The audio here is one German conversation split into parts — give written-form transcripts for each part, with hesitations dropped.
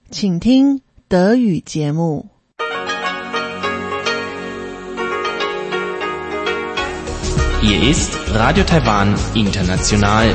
请听德语节目。 Hier ist Radio Taiwan International.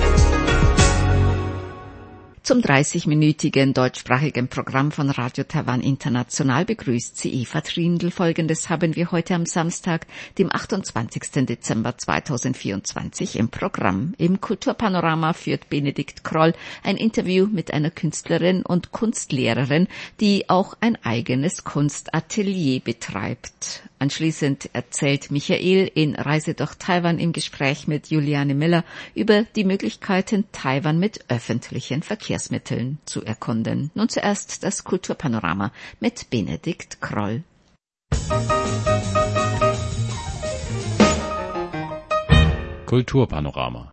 Zum 30-minütigen deutschsprachigen Programm von Radio Taiwan International begrüßt sie Eva Trindl. Folgendes haben wir heute am Samstag, dem 28. Dezember 2024 im Programm. Im Kulturpanorama führt Benedikt Kroll ein Interview mit einer Künstlerin und Kunstlehrerin, die auch ein eigenes Kunstatelier betreibt. Anschließend erzählt Michael in Reise durch Taiwan im Gespräch mit Juliane Miller über die Möglichkeiten, Taiwan mit öffentlichen Verkehrsmitteln zu erkunden. Nun zuerst das Kulturpanorama mit Benedikt Kroll. Kulturpanorama.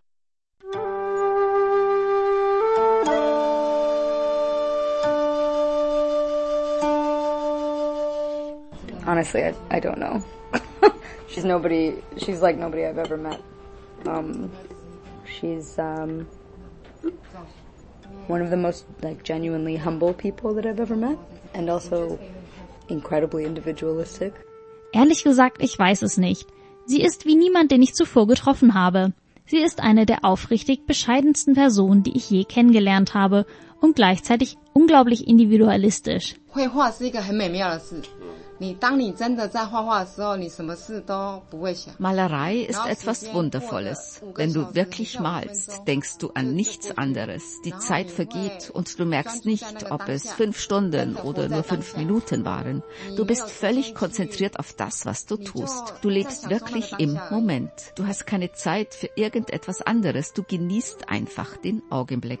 Honestly, I don't know. She's like nobody I've ever met. She's one of the most genuinely humble people that I've ever met, and also incredibly individualistic. Ehrlich gesagt, ich weiß es nicht. Sie ist wie niemand, den ich zuvor getroffen habe. Sie ist eine der aufrichtig bescheidensten Personen, die ich je kennengelernt habe, und gleichzeitig unglaublich individualistisch. Malerei ist etwas Wundervolles. Wenn du wirklich malst, denkst du an nichts anderes. Die Zeit vergeht und du merkst nicht, ob es 5 Stunden oder nur 5 Minuten waren. Du bist völlig konzentriert auf das, was du tust. Du lebst wirklich im Moment. Du hast keine Zeit für irgendetwas anderes. Du genießt einfach den Augenblick.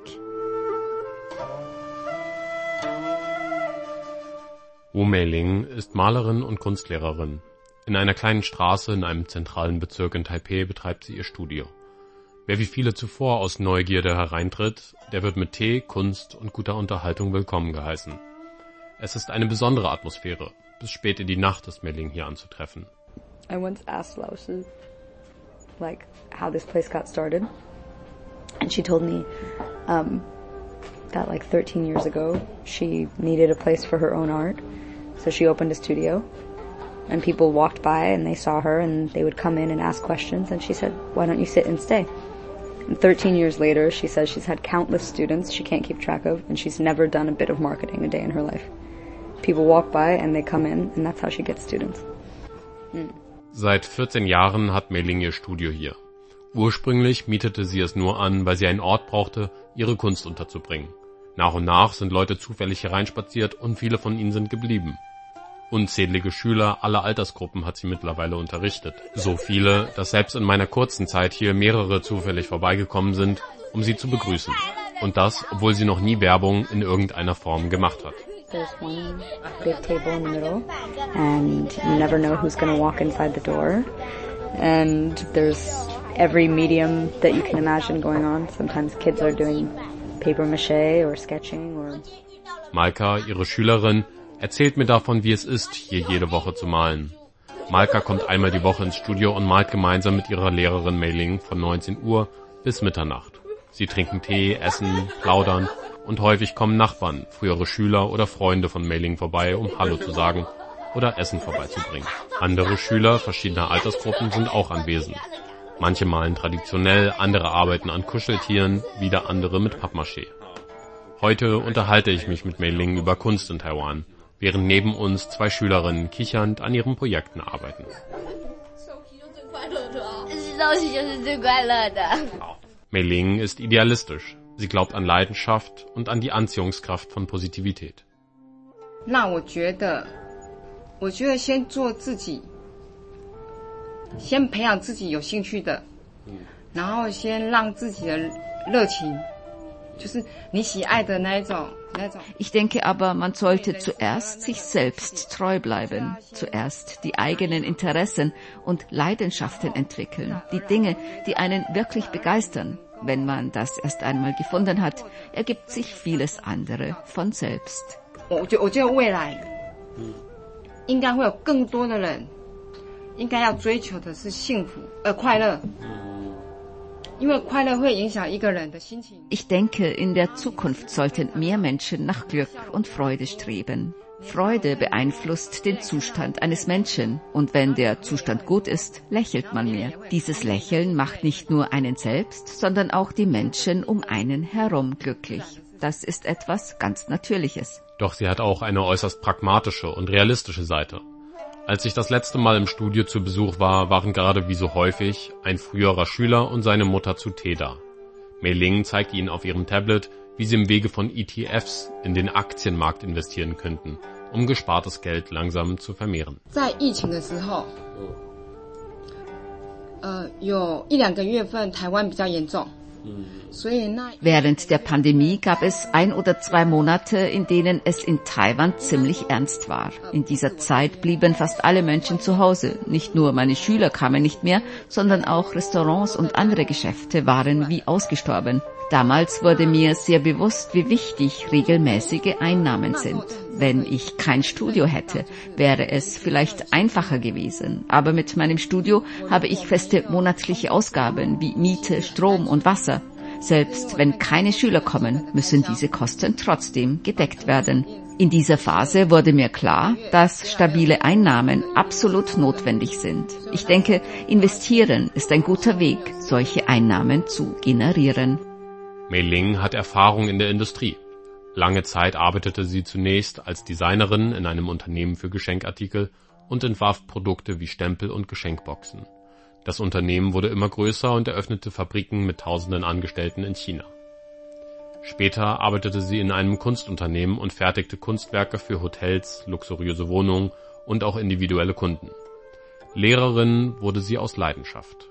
Wu Meiling ist Malerin und Kunstlehrerin. In einer kleinen Straße in einem zentralen Bezirk in Taipeh betreibt sie ihr Studio. Wer wie viele zuvor aus Neugierde hereintritt, der wird mit Tee, Kunst und guter Unterhaltung willkommen geheißen. Es ist eine besondere Atmosphäre. Bis spät in die Nacht ist Meiling hier anzutreffen. I once asked Lao Shi, how this place got started. And she told me, that 13 years ago, she needed a place for her own art. So she opened a studio, and people walked by and they saw her and they would come in and ask questions, and she said, why don't you sit and stay? And 13 years later, she says she's had countless students she can't keep track of, and she's never done a bit of marketing a day in her life. People walk by and they come in, and that's how she gets students. Seit 14 Jahren hat Meiling ihr Studio hier. Ursprünglich mietete sie es nur an, weil sie einen Ort brauchte, ihre Kunst unterzubringen. Nach und nach sind Leute zufällig hereinspaziert und viele von ihnen sind geblieben. Unzählige Schüler aller Altersgruppen hat sie mittlerweile unterrichtet. So viele, dass selbst in meiner kurzen Zeit hier mehrere zufällig vorbeigekommen sind, um sie zu begrüßen. Und das, obwohl sie noch nie Werbung in irgendeiner Form gemacht hat. There's one big table in the middle, and you never know who's going to walk inside the door. And there's every medium that you can imagine going on. Sometimes kids are doing paper mache or sketching or... Malka, ihre Schülerin, erzählt mir davon, wie es ist, hier jede Woche zu malen. Malka kommt einmal die Woche ins Studio und malt gemeinsam mit ihrer Lehrerin Meiling von 19 Uhr bis Mitternacht. Sie trinken Tee, essen, plaudern und häufig kommen Nachbarn, frühere Schüler oder Freunde von Meiling vorbei, um Hallo zu sagen oder Essen vorbeizubringen. Andere Schüler verschiedener Altersgruppen sind auch anwesend. Manche malen traditionell, andere arbeiten an Kuscheltieren, wieder andere mit Pappmaché. Heute unterhalte ich mich mit Meiling über Kunst in Taiwan, während neben uns 2 Schülerinnen kichernd an ihren Projekten arbeiten. Meiling ist idealistisch. Sie glaubt an Leidenschaft und an die Anziehungskraft von Positivität. 我觉得先做自己，先培养自己有兴趣的，然后先让自己的热情，就是你喜爱的那一种。 Ich denke aber, man sollte zuerst sich selbst treu bleiben, zuerst die eigenen Interessen und Leidenschaften entwickeln, die Dinge, die einen wirklich begeistern. Wenn man das erst einmal gefunden hat, ergibt sich vieles andere von selbst. 我觉得未来应该会有更多的人应该要追求的是幸福快乐。 Ich denke, in der Zukunft sollten mehr Menschen nach Glück und Freude streben. Freude beeinflusst den Zustand eines Menschen und wenn der Zustand gut ist, lächelt man mehr. Dieses Lächeln macht nicht nur einen selbst, sondern auch die Menschen um einen herum glücklich. Das ist etwas ganz Natürliches. Doch sie hat auch eine äußerst pragmatische und realistische Seite. Als ich das letzte Mal im Studio zu Besuch war, waren gerade wie so häufig ein früherer Schüler und seine Mutter zu Tee da. Mei Ling zeigt ihnen auf ihrem Tablet, wie sie im Wege von ETFs in den Aktienmarkt investieren könnten, um gespartes Geld langsam zu vermehren. Während der Pandemie gab es 1 oder 2 Monate, in denen es in Taiwan ziemlich ernst war. In dieser Zeit blieben fast alle Menschen zu Hause. Nicht nur meine Schüler kamen nicht mehr, sondern auch Restaurants und andere Geschäfte waren wie ausgestorben. Damals wurde mir sehr bewusst, wie wichtig regelmäßige Einnahmen sind. Wenn ich kein Studio hätte, wäre es vielleicht einfacher gewesen. Aber mit meinem Studio habe ich feste monatliche Ausgaben wie Miete, Strom und Wasser. Selbst wenn keine Schüler kommen, müssen diese Kosten trotzdem gedeckt werden. In dieser Phase wurde mir klar, dass stabile Einnahmen absolut notwendig sind. Ich denke, investieren ist ein guter Weg, solche Einnahmen zu generieren. Mei Ling hat Erfahrung in der Industrie. Lange Zeit arbeitete sie zunächst als Designerin in einem Unternehmen für Geschenkartikel und entwarf Produkte wie Stempel und Geschenkboxen. Das Unternehmen wurde immer größer und eröffnete Fabriken mit tausenden Angestellten in China. Später arbeitete sie in einem Kunstunternehmen und fertigte Kunstwerke für Hotels, luxuriöse Wohnungen und auch individuelle Kunden. Lehrerin wurde sie aus Leidenschaft.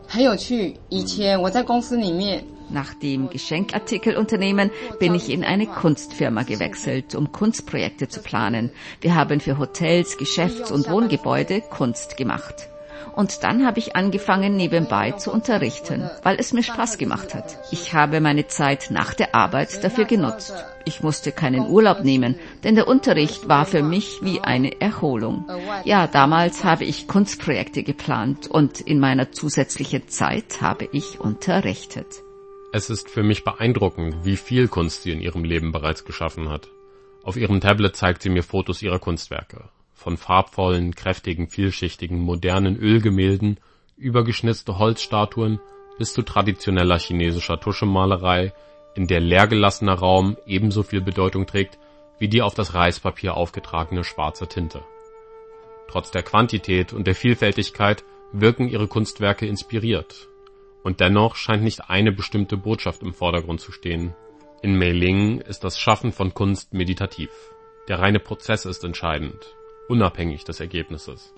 Nach dem Geschenkartikelunternehmen bin ich in eine Kunstfirma gewechselt, um Kunstprojekte zu planen. Wir haben für Hotels, Geschäfts- und Wohngebäude Kunst gemacht. Und dann habe ich angefangen, nebenbei zu unterrichten, weil es mir Spaß gemacht hat. Ich habe meine Zeit nach der Arbeit dafür genutzt. Ich musste keinen Urlaub nehmen, denn der Unterricht war für mich wie eine Erholung. Ja, damals habe ich Kunstprojekte geplant und in meiner zusätzlichen Zeit habe ich unterrichtet. Es ist für mich beeindruckend, wie viel Kunst sie in ihrem Leben bereits geschaffen hat. Auf ihrem Tablet zeigt sie mir Fotos ihrer Kunstwerke. Von farbvollen, kräftigen, vielschichtigen, modernen Ölgemälden über geschnitzte Holzstatuen bis zu traditioneller chinesischer Tuschemalerei, in der leergelassener Raum ebenso viel Bedeutung trägt wie die auf das Reispapier aufgetragene schwarze Tinte. Trotz der Quantität und der Vielfältigkeit wirken ihre Kunstwerke inspiriert. Und dennoch scheint nicht eine bestimmte Botschaft im Vordergrund zu stehen. In Mei Ling ist das Schaffen von Kunst meditativ. Der reine Prozess ist entscheidend, unabhängig des Ergebnisses.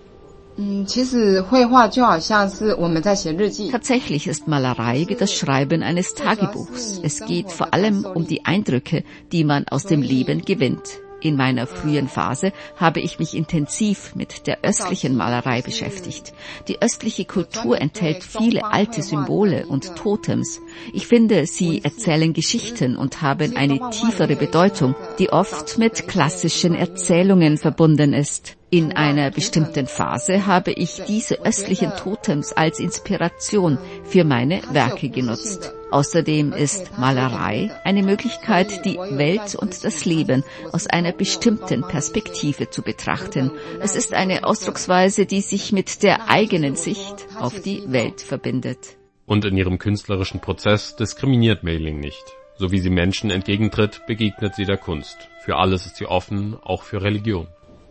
Tatsächlich ist Malerei wie das Schreiben eines Tagebuchs. Es geht vor allem um die Eindrücke, die man aus dem Leben gewinnt. In meiner frühen Phase habe ich mich intensiv mit der östlichen Malerei beschäftigt. Die östliche Kultur enthält viele alte Symbole und Totems. Ich finde, sie erzählen Geschichten und haben eine tiefere Bedeutung, die oft mit klassischen Erzählungen verbunden ist. In einer bestimmten Phase habe ich diese östlichen Totems als Inspiration für meine Werke genutzt. Außerdem ist Malerei eine Möglichkeit, die Welt und das Leben aus einer bestimmten Perspektive zu betrachten. Es ist eine Ausdrucksweise, die sich mit der eigenen Sicht auf die Welt verbindet. Und in ihrem künstlerischen Prozess diskriminiert Mei Ling nicht. So wie sie Menschen entgegentritt, begegnet sie der Kunst. Für alles ist sie offen, auch für Religion.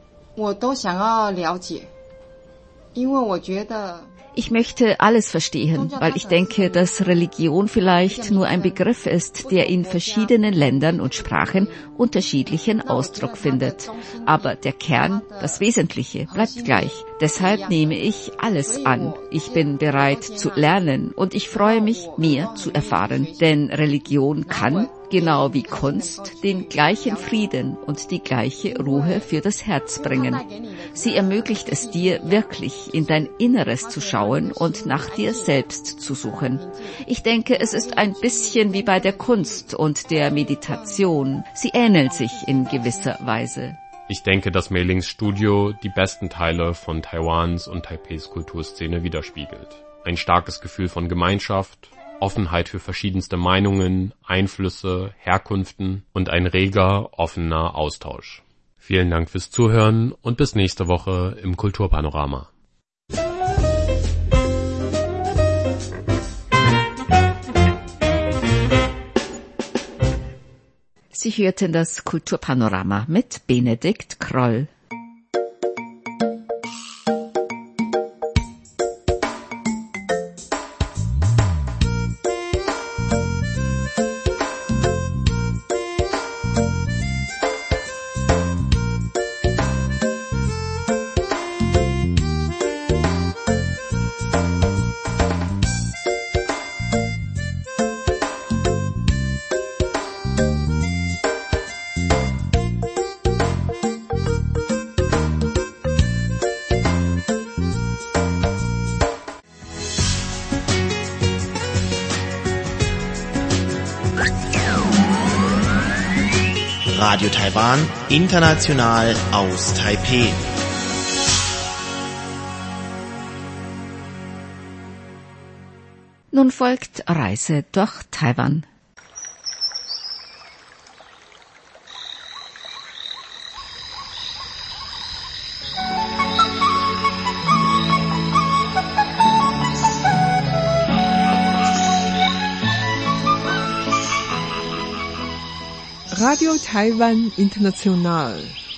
Ich möchte alles verstehen, weil ich denke, dass Religion vielleicht nur ein Begriff ist, der in verschiedenen Ländern und Sprachen unterschiedlichen Ausdruck findet. Aber der Kern, das Wesentliche, bleibt gleich. Deshalb nehme ich alles an. Ich bin bereit zu lernen und ich freue mich, mehr zu erfahren. Denn Religion kann, genau wie Kunst, den gleichen Frieden und die gleiche Ruhe für das Herz bringen. Sie ermöglicht es dir, wirklich in dein Inneres zu schauen und nach dir selbst zu suchen. Ich denke, es ist ein bisschen wie bei der Kunst und der Meditation. Sie ähneln sich in gewisser Weise. Ich denke, dass Mei Lings Studio die besten Teile von Taiwans und Taipeis Kulturszene widerspiegelt. Ein starkes Gefühl von Gemeinschaft, Offenheit für verschiedenste Meinungen, Einflüsse, Herkünften und ein reger, offener Austausch. Vielen Dank fürs Zuhören und bis nächste Woche im Kulturpanorama. Sie hörten das Kulturpanorama mit Benedikt Kroll. Radio Taiwan, international aus Taipeh. Nun folgt Reise durch Taiwan. Radio Taiwan International.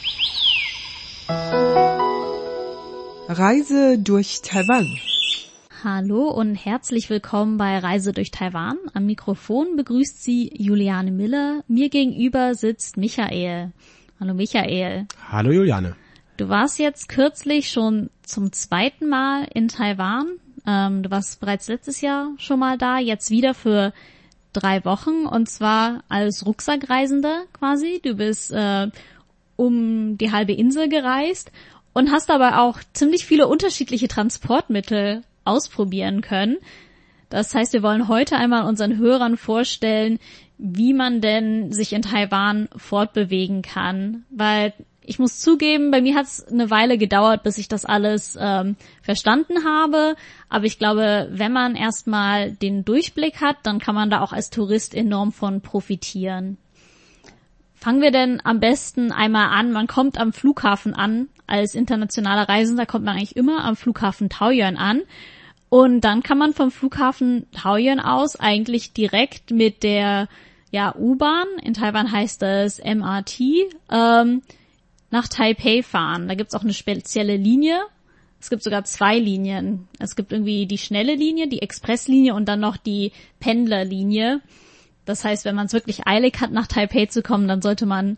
Reise durch Taiwan. Hallo und herzlich willkommen bei Reise durch Taiwan. Am Mikrofon begrüßt Sie Juliane Miller. Mir gegenüber sitzt Michael. Hallo Michael. Hallo Juliane. Du warst jetzt kürzlich schon zum 2. Mal in Taiwan. Du warst bereits letztes Jahr schon mal da, jetzt wieder für 3 Wochen und zwar als Rucksackreisender quasi. Du bist um die halbe Insel gereist und hast aber auch ziemlich viele unterschiedliche Transportmittel ausprobieren können. Das heißt, wir wollen heute einmal unseren Hörern vorstellen, wie man denn sich in Taiwan fortbewegen kann, weil ich muss zugeben, bei mir hat es eine Weile gedauert, bis ich das alles verstanden habe. Aber ich glaube, wenn man erstmal den Durchblick hat, dann kann man da auch als Tourist enorm von profitieren. Fangen wir denn am besten einmal an. Man kommt am Flughafen an. Als internationaler Reisender kommt man eigentlich immer am Flughafen Taoyuan an. Und dann kann man vom Flughafen Taoyuan aus eigentlich direkt mit der U-Bahn, in Taiwan heißt das MRT, nach Taipei fahren. Da gibt's auch eine spezielle Linie. Es gibt sogar 2 Linien. Es gibt irgendwie die schnelle Linie, die Expresslinie und dann noch die Pendlerlinie. Das heißt, wenn man es wirklich eilig hat, nach Taipei zu kommen, dann sollte man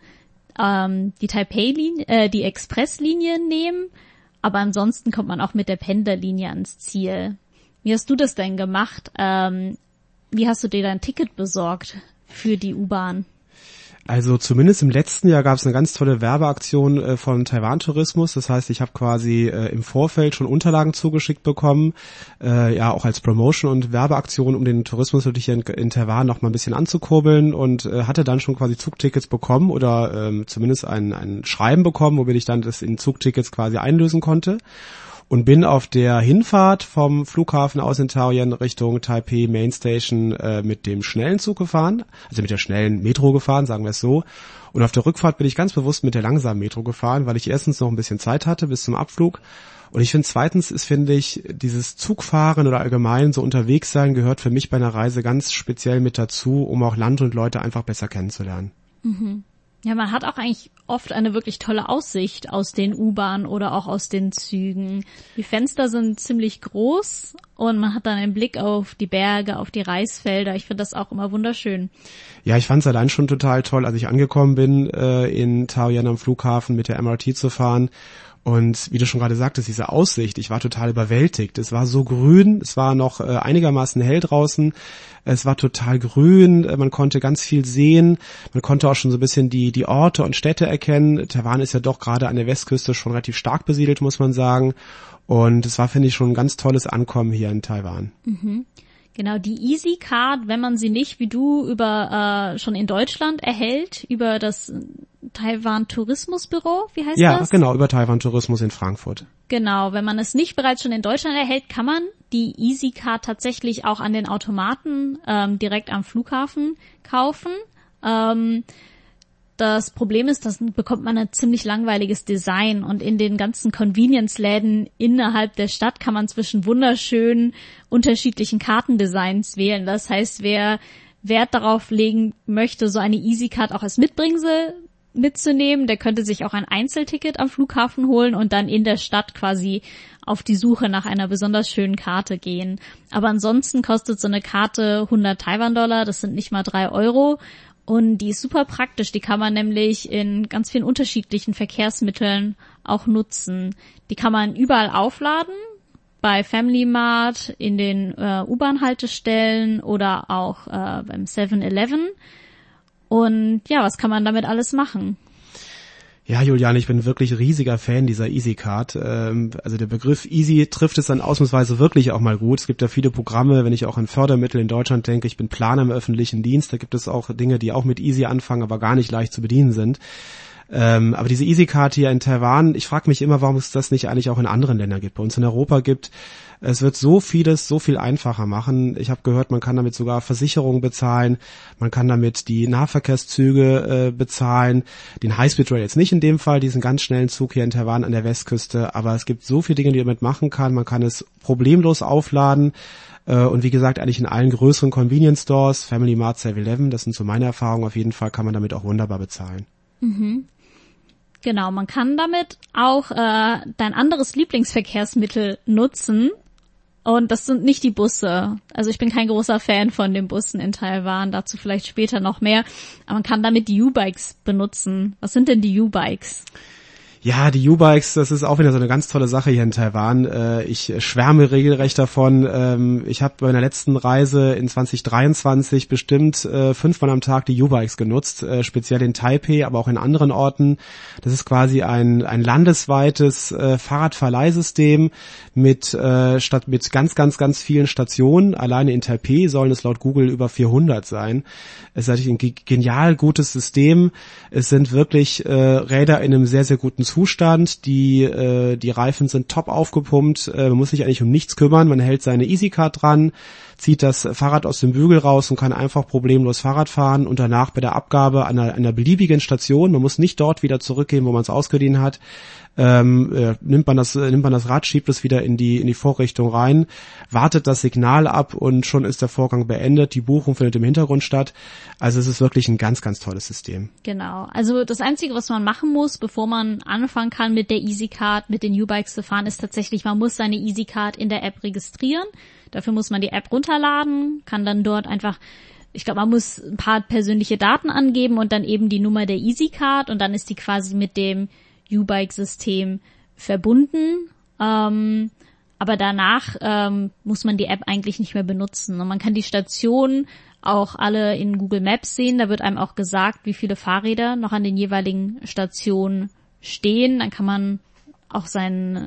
die Expresslinie nehmen. Aber ansonsten kommt man auch mit der Pendlerlinie ans Ziel. Wie hast du das denn gemacht? Wie hast du dir dein Ticket besorgt für die U-Bahn? Also zumindest im letzten Jahr gab es eine ganz tolle Werbeaktion von Taiwan Tourismus. Das heißt, ich habe quasi im Vorfeld schon Unterlagen zugeschickt bekommen, auch als Promotion und Werbeaktion, um den Tourismus natürlich in Taiwan noch mal ein bisschen anzukurbeln und hatte dann schon quasi Zugtickets bekommen oder zumindest ein Schreiben bekommen, womit ich dann das in Zugtickets quasi einlösen konnte. Und bin auf der Hinfahrt vom Flughafen aus in Taoyuan Richtung Taipei Main Station mit dem schnellen Zug gefahren, also mit der schnellen Metro gefahren, sagen wir es so. Und auf der Rückfahrt bin ich ganz bewusst mit der langsamen Metro gefahren, weil ich erstens noch ein bisschen Zeit hatte bis zum Abflug. Und ich finde zweitens finde ich, dieses Zugfahren oder allgemein so unterwegs sein gehört für mich bei einer Reise ganz speziell mit dazu, um auch Land und Leute einfach besser kennenzulernen. Mhm. Ja, man hat auch eigentlich oft eine wirklich tolle Aussicht aus den U-Bahnen oder auch aus den Zügen. Die Fenster sind ziemlich groß und man hat dann einen Blick auf die Berge, auf die Reisfelder. Ich finde das auch immer wunderschön. Ja, ich fand es allein schon total toll, als ich angekommen bin, in Taoyuan am Flughafen mit der MRT zu fahren. Und wie du schon gerade sagtest, diese Aussicht, ich war total überwältigt. Es war so grün, es war noch einigermaßen hell draußen, es war total grün, man konnte ganz viel sehen, man konnte auch schon so ein bisschen die Orte und Städte erkennen. Taiwan ist ja doch gerade an der Westküste schon relativ stark besiedelt, muss man sagen. Und es war, finde ich, schon ein ganz tolles Ankommen hier in Taiwan. Mhm. Genau, die Easy Card, wenn man sie nicht wie du schon in Deutschland erhält, über das Taiwan Tourismusbüro, wie heißt das? Ja, genau, über Taiwan Tourismus in Frankfurt. Genau, wenn man es nicht bereits schon in Deutschland erhält, kann man die EasyCard tatsächlich auch an den Automaten direkt am Flughafen kaufen. Das Problem ist, dass bekommt man ein ziemlich langweiliges Design und in den ganzen Convenience-Läden innerhalb der Stadt kann man zwischen wunderschönen, unterschiedlichen Kartendesigns wählen. Das heißt, wer Wert darauf legen möchte, so eine EasyCard auch als Mitbringsel mitzunehmen, der könnte sich auch ein Einzelticket am Flughafen holen und dann in der Stadt quasi auf die Suche nach einer besonders schönen Karte gehen. Aber ansonsten kostet so eine Karte 100 Taiwan-Dollar, das sind nicht mal 3 Euro. Und die ist super praktisch, die kann man nämlich in ganz vielen unterschiedlichen Verkehrsmitteln auch nutzen. Die kann man überall aufladen, bei Family Mart, in den U-Bahn-Haltestellen oder auch beim 7-Eleven. Und ja, was kann man damit alles machen? Ja, Juliane, ich bin wirklich riesiger Fan dieser EasyCard. Also der Begriff Easy trifft es dann ausnahmsweise wirklich auch mal gut. Es gibt ja viele Programme, wenn ich auch an Fördermittel in Deutschland denke. Ich bin Planer im öffentlichen Dienst. Da gibt es auch Dinge, die auch mit Easy anfangen, aber gar nicht leicht zu bedienen sind. Aber diese EasyCard hier in Taiwan, ich frage mich immer, warum es das nicht eigentlich auch in anderen Ländern gibt. Bei uns in Europa gibt es wird so vieles so viel einfacher machen. Ich habe gehört, man kann damit sogar Versicherungen bezahlen, man kann damit die Nahverkehrszüge bezahlen, den High-Speed Rail jetzt nicht in dem Fall, diesen ganz schnellen Zug hier in Taiwan an der Westküste, aber es gibt so viele Dinge, die man damit machen kann. Man kann es problemlos aufladen und wie gesagt, eigentlich in allen größeren Convenience Stores, Family Mart, 7-Eleven, das sind so meine Erfahrungen, auf jeden Fall kann man damit auch wunderbar bezahlen. Mhm. Genau, man kann damit auch dein anderes Lieblingsverkehrsmittel nutzen. Und das sind nicht die Busse. Also ich bin kein großer Fan von den Bussen in Taiwan, dazu vielleicht später noch mehr. Aber man kann damit die U-Bikes benutzen. Was sind denn die U-Bikes? Ja, die U-Bikes, das ist auch wieder so eine ganz tolle Sache hier in Taiwan. Ich schwärme regelrecht davon. Ich habe bei meiner letzten Reise in 2023 bestimmt 5-mal am Tag die U-Bikes genutzt, speziell in Taipei, aber auch in anderen Orten. Das ist quasi ein landesweites Fahrradverleihsystem mit ganz vielen Stationen. Alleine in Taipei sollen es laut Google über 400 sein. Es ist eigentlich ein genial gutes System. Es sind wirklich Räder in einem sehr, sehr guten Zustand. Die Reifen sind top aufgepumpt. Man muss sich eigentlich um nichts kümmern. Man hält seine EasyCard dran, zieht das Fahrrad aus dem Bügel raus und kann einfach problemlos Fahrrad fahren und danach bei der Abgabe an einer beliebigen Station, man muss nicht dort wieder zurückgehen, wo man es ausgeliehen hat, nimmt man das Rad, schiebt es wieder in die Vorrichtung rein, wartet das Signal ab und schon ist der Vorgang beendet. Die Buchung findet im Hintergrund statt. Also es ist wirklich ein ganz, ganz tolles System. Genau. Also das Einzige, was man machen muss, bevor man anfangen kann mit der EasyCard, mit den U-Bikes zu fahren, ist tatsächlich, man muss seine EasyCard in der App registrieren. Dafür muss man die App runterladen, kann dann dort einfach, ich glaube, man muss ein paar persönliche Daten angeben und dann eben die Nummer der EasyCard und dann ist die quasi mit dem U-Bike-System verbunden. Aber danach muss man die App eigentlich nicht mehr benutzen. Und man kann die Stationen auch alle in Google Maps sehen. Da wird einem auch gesagt, wie viele Fahrräder noch an den jeweiligen Stationen stehen. Dann kann man das ein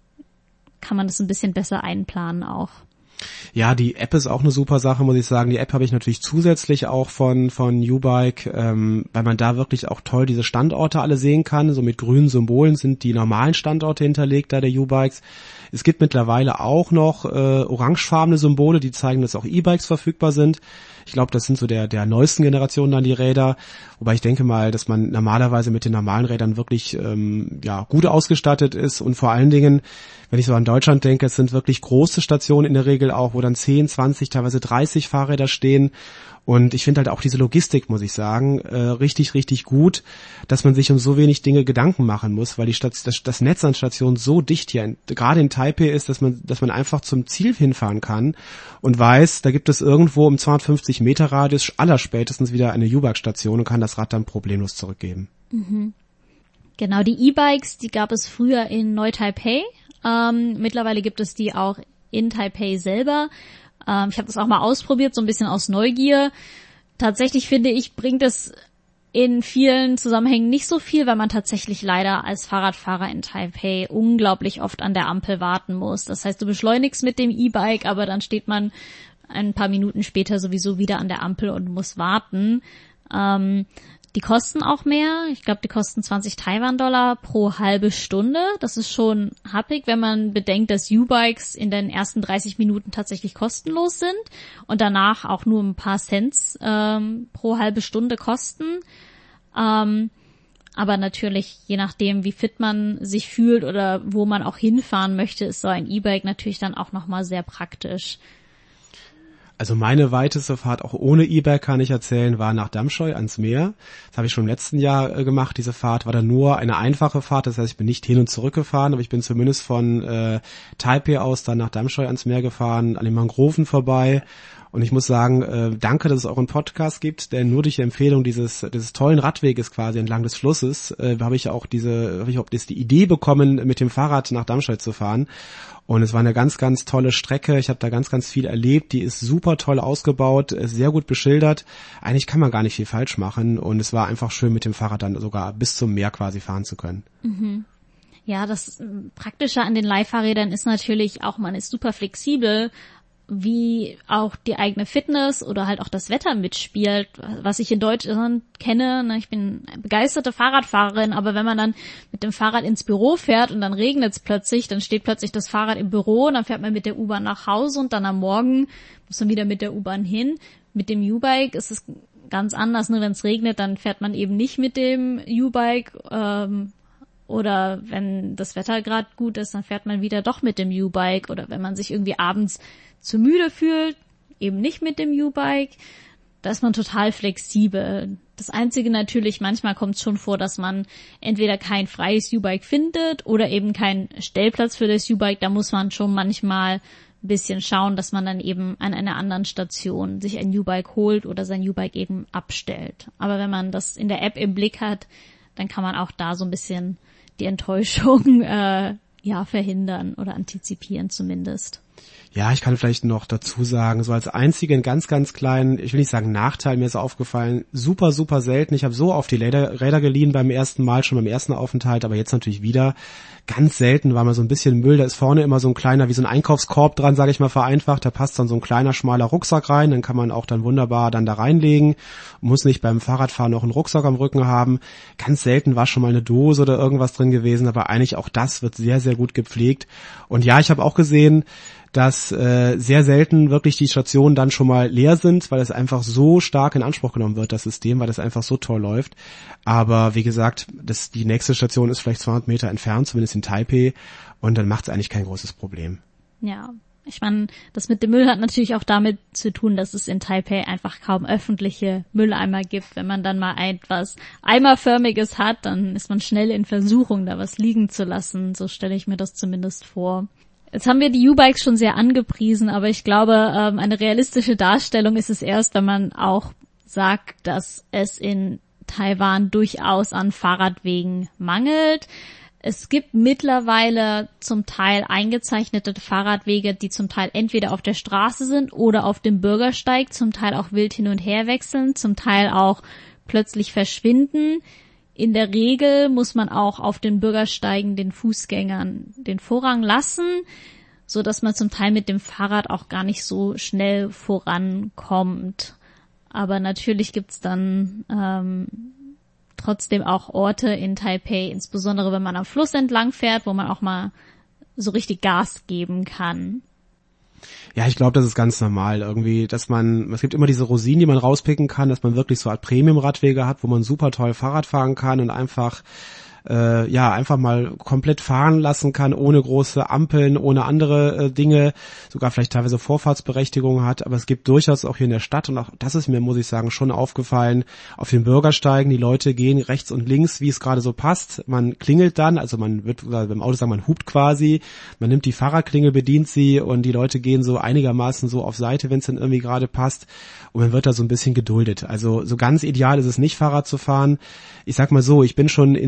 bisschen besser einplanen auch. Ja, die App ist auch eine super Sache, muss ich sagen. Die App habe ich natürlich zusätzlich auch von U-Bike, weil man da wirklich auch toll diese Standorte alle sehen kann. So mit grünen Symbolen sind die normalen Standorte hinterlegt da der U-Bikes. Es gibt mittlerweile auch noch orangefarbene Symbole, die zeigen, dass auch E-Bikes verfügbar sind. Ich glaube, das sind so der neuesten Generation dann die Räder. Wobei ich denke mal, dass man normalerweise mit den normalen Rädern wirklich gut ausgestattet ist. Und vor allen Dingen, wenn ich so an Deutschland denke, es sind wirklich große Stationen in der Regel auch, wo dann 10, 20, teilweise 30 Fahrräder stehen. Und ich finde halt auch diese Logistik, muss ich sagen, richtig, richtig gut, dass man sich um so wenig Dinge Gedanken machen muss, weil das Netz an Stationen so dicht hier, gerade in Taipei ist, dass man einfach zum Ziel hinfahren kann und weiß, da gibt es irgendwo im 250 Meter Radius allerspätestens wieder eine U-Bike-Station und kann das Rad dann problemlos zurückgeben. Mhm. Genau, die E-Bikes, die gab es früher in Neu-Taipei. Mittlerweile gibt es die auch in Taipei selber. Ich habe das auch mal ausprobiert, so ein bisschen aus Neugier. Tatsächlich finde ich, bringt es in vielen Zusammenhängen nicht so viel, weil man tatsächlich leider als Fahrradfahrer in Taipei unglaublich oft an der Ampel warten muss. Das heißt, du beschleunigst mit dem E-Bike, aber dann steht man ein paar Minuten später sowieso wieder an der Ampel und muss warten. Die kosten auch mehr. Ich glaube, die kosten 20 Taiwan-Dollar pro halbe Stunde. Das ist schon happig, wenn man bedenkt, dass U-Bikes in den ersten 30 Minuten tatsächlich kostenlos sind und danach auch nur ein paar Cents pro halbe Stunde kosten. Aber natürlich, je nachdem, wie fit man sich fühlt oder wo man auch hinfahren möchte, ist so ein E-Bike natürlich dann auch nochmal sehr praktisch. Also meine weiteste Fahrt, auch ohne E-Bike kann ich erzählen, war nach Damschoi ans Meer. Das habe ich schon im letzten Jahr gemacht. Diese Fahrt war dann nur eine einfache Fahrt. Das heißt, ich bin nicht hin und zurück gefahren, aber ich bin zumindest von Taipei aus dann nach Damschoi ans Meer gefahren, an den Mangroven vorbei. Und ich muss sagen, danke, dass es auch einen Podcast gibt, denn nur durch die Empfehlung dieses tollen Radweges quasi entlang des Flusses habe ich auch die Idee bekommen, mit dem Fahrrad nach Damschoi zu fahren. Und es war eine ganz, ganz tolle Strecke. Ich habe da ganz, ganz viel erlebt. Die ist super toll ausgebaut, sehr gut beschildert. Eigentlich kann man gar nicht viel falsch machen. Und es war einfach schön, mit dem Fahrrad dann sogar bis zum Meer quasi fahren zu können. Mhm. Ja, das Praktische an den Leihfahrrädern ist natürlich auch, man ist super flexibel, wie auch die eigene Fitness oder halt auch das Wetter mitspielt, was ich in Deutschland kenne. Ich bin eine begeisterte Fahrradfahrerin, aber wenn man dann mit dem Fahrrad ins Büro fährt und dann regnet es plötzlich, dann steht plötzlich das Fahrrad im Büro und dann fährt man mit der U-Bahn nach Hause und dann am Morgen muss man wieder mit der U-Bahn hin. Mit dem U-Bike ist es ganz anders. Nur wenn es regnet, dann fährt man eben nicht mit dem U-Bike oder wenn das Wetter gerade gut ist, dann fährt man wieder doch mit dem U-Bike oder wenn man sich irgendwie abends zu müde fühlt, eben nicht mit dem U-Bike, da ist man total flexibel. Das Einzige natürlich, manchmal kommt es schon vor, dass man entweder kein freies U-Bike findet oder eben keinen Stellplatz für das U-Bike. Da muss man schon manchmal ein bisschen schauen, dass man dann eben an einer anderen Station sich ein U-Bike holt oder sein U-Bike eben abstellt. Aber wenn man das in der App im Blick hat, dann kann man auch da so ein bisschen die Enttäuschung verhindern oder antizipieren zumindest. Ja, ich kann vielleicht noch dazu sagen, so als einzigen ganz, ganz kleinen, ich will nicht sagen Nachteil, mir ist aufgefallen, super, super selten. Ich habe so auf die Räder geliehen beim ersten Mal, schon beim ersten Aufenthalt, aber jetzt natürlich wieder. Ganz selten war mal so ein bisschen Müll, da ist vorne immer so ein kleiner, wie so ein Einkaufskorb dran, sage ich mal vereinfacht, da passt dann so ein kleiner, schmaler Rucksack rein, dann kann man auch dann wunderbar dann da reinlegen, muss nicht beim Fahrradfahren noch einen Rucksack am Rücken haben. Ganz selten war schon mal eine Dose oder irgendwas drin gewesen, aber eigentlich auch das wird sehr, sehr gut gepflegt. Und ja, ich habe auch gesehen, dass sehr selten wirklich die Stationen dann schon mal leer sind, weil es einfach so stark in Anspruch genommen wird, das System, weil das einfach so toll läuft. Aber wie gesagt, die nächste Station ist vielleicht 200 Meter entfernt, zumindest in Taipei, und dann macht es eigentlich kein großes Problem. Ja, ich meine, das mit dem Müll hat natürlich auch damit zu tun, dass es in Taipei einfach kaum öffentliche Mülleimer gibt. Wenn man dann mal etwas Eimerförmiges hat, dann ist man schnell in Versuchung, da was liegen zu lassen. So stelle ich mir das zumindest vor. Jetzt haben wir die U-Bikes schon sehr angepriesen, aber ich glaube, eine realistische Darstellung ist es erst, wenn man auch sagt, dass es in Taiwan durchaus an Fahrradwegen mangelt. Es gibt mittlerweile zum Teil eingezeichnete Fahrradwege, die zum Teil entweder auf der Straße sind oder auf dem Bürgersteig, zum Teil auch wild hin und her wechseln, zum Teil auch plötzlich verschwinden. In der Regel muss man auch auf den Bürgersteigen den Fußgängern den Vorrang lassen, so dass man zum Teil mit dem Fahrrad auch gar nicht so schnell vorankommt. Aber natürlich gibt's dann trotzdem auch Orte in Taipei, insbesondere wenn man am Fluss entlang fährt, wo man auch mal so richtig Gas geben kann. Ja, ich glaube, das ist ganz normal irgendwie, es gibt immer diese Rosinen, die man rauspicken kann, dass man wirklich so Art Premium-Radwege hat, wo man super toll Fahrrad fahren kann und einfach mal komplett fahren lassen kann, ohne große Ampeln, ohne andere Dinge, sogar vielleicht teilweise Vorfahrtsberechtigung hat, aber es gibt durchaus auch hier in der Stadt, und auch das ist mir, muss ich sagen, schon aufgefallen, auf den Bürgersteigen, die Leute gehen rechts und links, wie es gerade so passt, man klingelt dann, also man wird beim Auto sagen, man hupt quasi, man nimmt die Fahrradklingel, bedient sie und die Leute gehen so einigermaßen so auf Seite, wenn es dann irgendwie gerade passt, und man wird da so ein bisschen geduldet. Also so ganz ideal ist es nicht, Fahrrad zu fahren. Ich sag mal so, ich bin schon in so vielen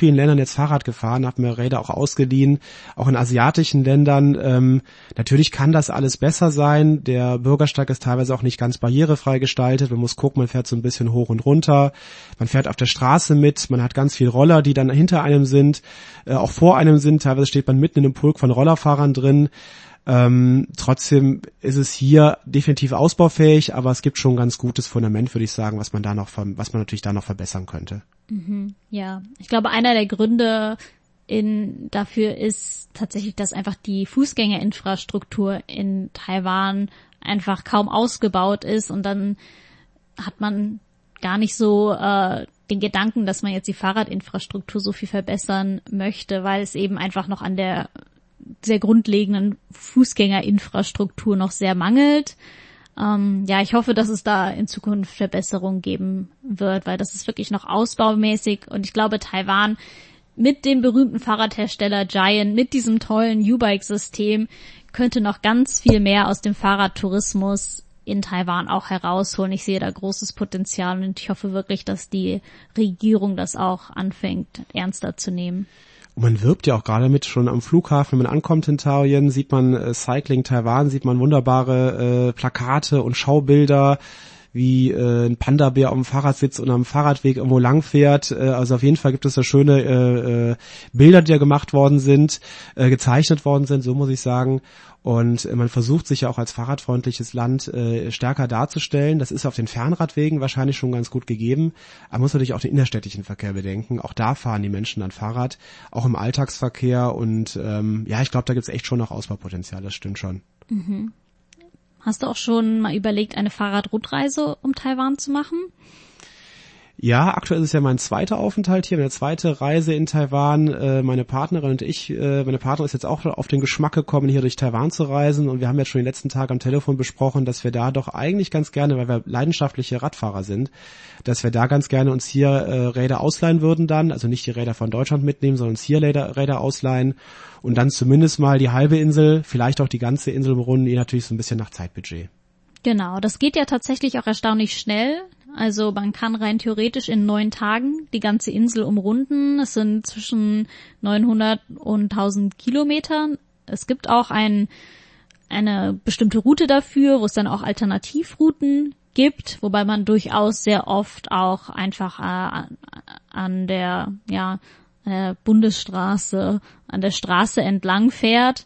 vielen Ländern jetzt Fahrrad gefahren, habe mir Räder auch ausgeliehen, auch in asiatischen Ländern. Natürlich kann das alles besser sein. Der Bürgersteig ist teilweise auch nicht ganz barrierefrei gestaltet. Man muss gucken, man fährt so ein bisschen hoch und runter. Man fährt auf der Straße mit. Man hat ganz viel Roller, die dann hinter einem sind, auch vor einem sind. Teilweise steht man mitten in einem Pulk von Rollerfahrern drin. Trotzdem ist es hier definitiv ausbaufähig, aber es gibt schon ein ganz gutes Fundament, würde ich sagen, was man natürlich da noch verbessern könnte. Ja, ich glaube, einer der Gründe dafür ist tatsächlich, dass einfach die Fußgängerinfrastruktur in Taiwan einfach kaum ausgebaut ist und dann hat man gar nicht so den Gedanken, dass man jetzt die Fahrradinfrastruktur so viel verbessern möchte, weil es eben einfach noch an der sehr grundlegenden Fußgängerinfrastruktur noch sehr mangelt. Ich hoffe, dass es da in Zukunft Verbesserungen geben wird, weil das ist wirklich noch ausbaumäßig und ich glaube, Taiwan mit dem berühmten Fahrradhersteller Giant, mit diesem tollen U-Bike-System könnte noch ganz viel mehr aus dem Fahrradtourismus in Taiwan auch herausholen. Ich sehe da großes Potenzial und ich hoffe wirklich, dass die Regierung das auch anfängt, ernster zu nehmen. Und man wirbt ja auch gerade mit, schon am Flughafen, wenn man ankommt in Taoyuan, sieht man Cycling Taiwan, sieht man wunderbare Plakate und Schaubilder, wie ein Panda-Bär auf dem Fahrrad sitzt und am Fahrradweg irgendwo lang fährt. Also auf jeden Fall gibt es da schöne Bilder, die da gemacht worden sind, gezeichnet worden sind, so muss ich sagen. Und man versucht sich ja auch als fahrradfreundliches Land stärker darzustellen. Das ist auf den Fernradwegen wahrscheinlich schon ganz gut gegeben. Aber man muss natürlich auch den innerstädtischen Verkehr bedenken. Auch da fahren die Menschen dann Fahrrad, auch im Alltagsverkehr. Und ich glaube, da gibt es echt schon noch Ausbaupotenzial, das stimmt schon. Mhm. Hast du auch schon mal überlegt, eine Fahrradrundreise um Taiwan zu machen? Ja, aktuell ist es ja mein zweiter Aufenthalt hier, meine zweite Reise in Taiwan. Meine Partnerin und ich, meine Partnerin ist jetzt auch auf den Geschmack gekommen, hier durch Taiwan zu reisen. Und wir haben jetzt schon den letzten Tag am Telefon besprochen, dass wir da doch eigentlich ganz gerne, weil wir leidenschaftliche Radfahrer sind, dass wir da ganz gerne uns hier Räder ausleihen würden dann. Also nicht die Räder von Deutschland mitnehmen, sondern uns hier Räder ausleihen. Und dann zumindest mal die halbe Insel, vielleicht auch die ganze Insel umrunden, je natürlich so ein bisschen nach Zeitbudget. Genau, das geht ja tatsächlich auch erstaunlich schnell. Also man kann rein theoretisch in 9 Tagen die ganze Insel umrunden. Es sind zwischen 900 und 1000 Kilometern. Es gibt auch eine bestimmte Route dafür, wo es dann auch Alternativrouten gibt, wobei man durchaus sehr oft auch einfach an der Bundesstraße, an der Straße entlang fährt.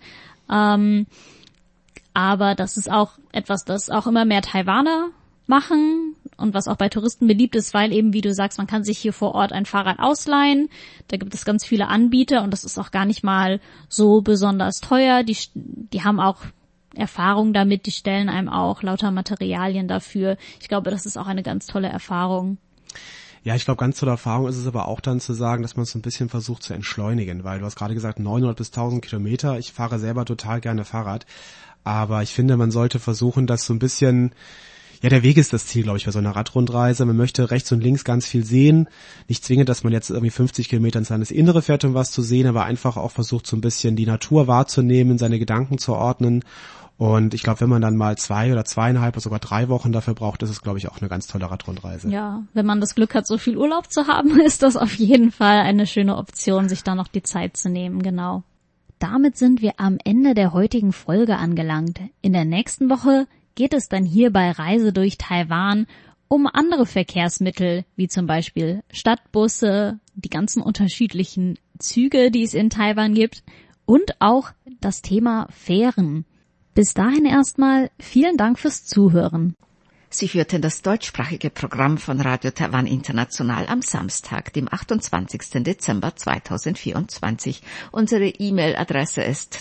Aber das ist auch etwas, das auch immer mehr Taiwaner machen und was auch bei Touristen beliebt ist, weil eben, wie du sagst, man kann sich hier vor Ort ein Fahrrad ausleihen. Da gibt es ganz viele Anbieter und das ist auch gar nicht mal so besonders teuer. Die haben auch Erfahrung damit, die stellen einem auch lauter Materialien dafür. Ich glaube, das ist auch eine ganz tolle Erfahrung. Ja, ich glaube, ganz tolle Erfahrung ist es aber auch dann zu sagen, dass man es so ein bisschen versucht zu entschleunigen, weil du hast gerade gesagt 900 bis 1000 Kilometer. Ich fahre selber total gerne Fahrrad, aber ich finde, man sollte versuchen, das so ein bisschen... Ja, der Weg ist das Ziel, glaube ich, bei so einer Radrundreise. Man möchte rechts und links ganz viel sehen. Nicht zwingend, dass man jetzt irgendwie 50 Kilometer ins Landesinnere fährt, um was zu sehen, aber einfach auch versucht, so ein bisschen die Natur wahrzunehmen, seine Gedanken zu ordnen. Und ich glaube, wenn man dann mal 2 oder 2,5 oder sogar 3 Wochen dafür braucht, ist es, glaube ich, auch eine ganz tolle Radrundreise. Ja, wenn man das Glück hat, so viel Urlaub zu haben, ist das auf jeden Fall eine schöne Option, sich da noch die Zeit zu nehmen, genau. Damit sind wir am Ende der heutigen Folge angelangt. In der nächsten Woche geht es dann hier bei Reise durch Taiwan um andere Verkehrsmittel, wie zum Beispiel Stadtbusse, die ganzen unterschiedlichen Züge, die es in Taiwan gibt und auch das Thema Fähren. Bis dahin erstmal vielen Dank fürs Zuhören. Sie hörten das deutschsprachige Programm von Radio Taiwan International am Samstag, dem 28. Dezember 2024. Unsere E-Mail-Adresse ist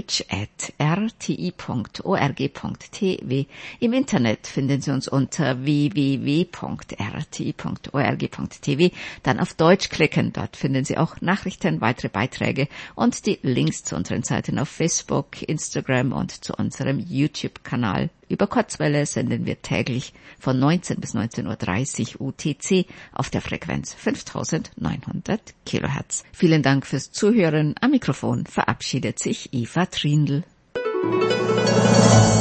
deutsch@rti.org.tw. Im Internet finden Sie uns unter www.rti.org.tw. Dann auf Deutsch klicken. Dort finden Sie auch Nachrichten, weitere Beiträge und die Links zu unseren Seiten auf Facebook, Instagram und zu unserem YouTube-Kanal. Über Kurzwelle senden wir täglich von 19 bis 19.30 Uhr UTC auf der Frequenz 5900 Kilohertz. Vielen Dank fürs Zuhören. Am Mikrofon verabschiedet sich Eva Trindl.